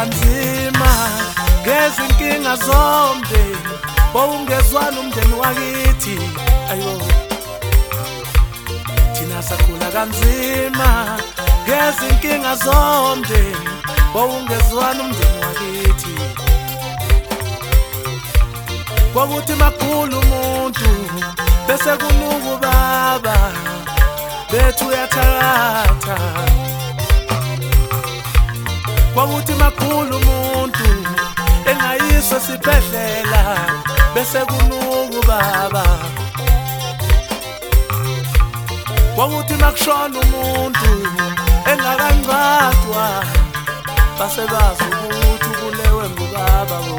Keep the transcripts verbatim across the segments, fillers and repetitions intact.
kanzima ngezinkinga zomndeni bowungezwana umndeni wakithi ayo thina sakhula kanzima ngezinkinga zomndeni bowungezwana umndeni wakithi kwakuthi makhulu umuntu bese kunuku baba bethu uyathakatha kwakuthi makhulu umuntu engayiswa sibhedlela bese kunuku baba kwakuthi makushona umuntu engakangcwatshwa basebazi ukuthi kulewe ngubaba bo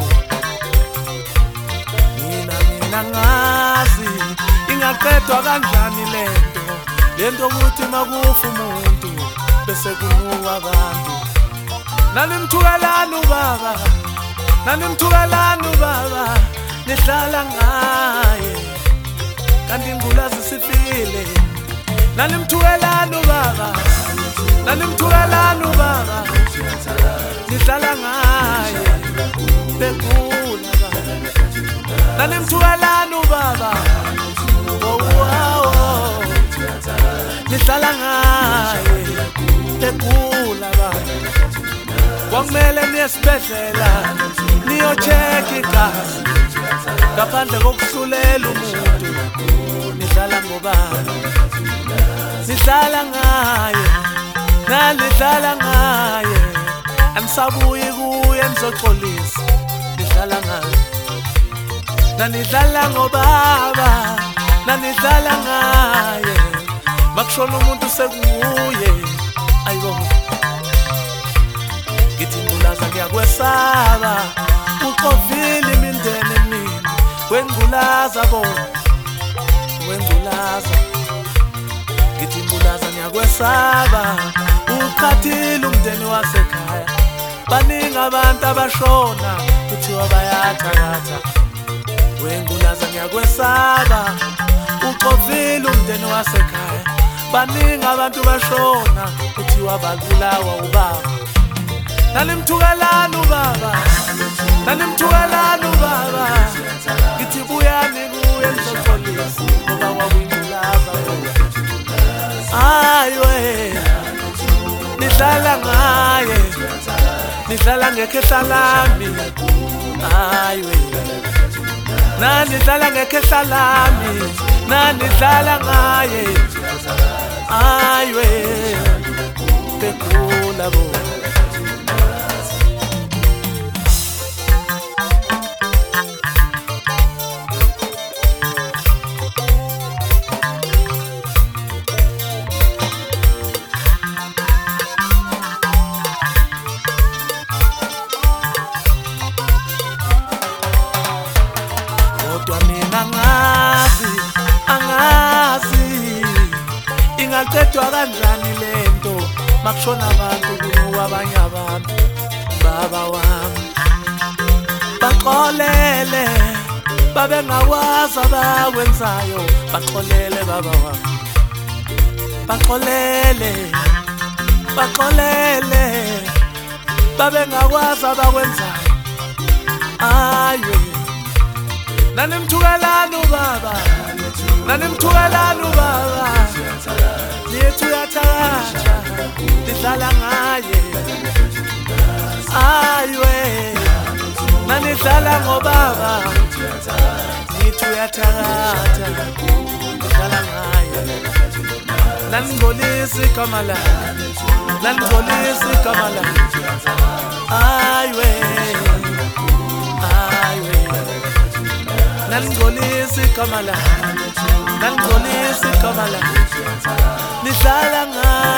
mina mina ngazi ingaqedwa kanjani lento lento ukuthi makufa umuntu bese kunuka abantu nanimthukelana ubaba nanimthukelana ubaba nihlala ngaye kanti ingulazi sifikile nanimthukelana ubaba nanimthukelana ubaba nihlala ngaye begula baba nanimthukelana ubaba oh wow nihlala ngaye begula baba kwakumele niyesibhedlela niyocheka igazi ngaphandle kokuhlulela umuntu nihlala ngobaba nihlala ngaye nanihlala ngaye anisabuyi kuye nizoxolisa nihlala ngaye nanihlala ngobaba nanihlala ngaye makushona umuntu sekunguye ayibo ngithi ngulaza ngiyakwesaba uxovile imindeni emini wengulaza bo wengulaza ngithi ngulaza ngiyakwesaba uqhathile umndeni wasekhaya baningi abantu abashona kuthiwa bayathakatha wengulaza ngiyakwesaba uxovile umndeni wasekhaya baningi abantu bashona kuthiwa babulawa ubaba nanimthukelana ubaba nanimthukelana ubaba ngithi buyani kuye nizoxolisa ngoba kwakuyingulaza aywe nihlala ngaye nihlala ngekhehla lami aywe nanihlala ngekhehla lami nanihlala ngaye aywe begula bo ingaqedwa kanjani lento makushona abantu kunuka abanye abantu baba wami baxolele babe ngakwazi abakwenzayo baxolele baba wami baxolele baxolele babe ngakwazi abakwenzayo ayo nanimthukelana ubaba nanimthukelana ubaba lethu uyathakatha nihlala ngaye aywe nanihlala ngobaba lethu uyathakatha nihlala ngaye naningcolisa igama lakhe naningcolisa igama lakhe aywe aywe naningcolisa igama lakhe naningcolisa igama lakhe nihlala ngaye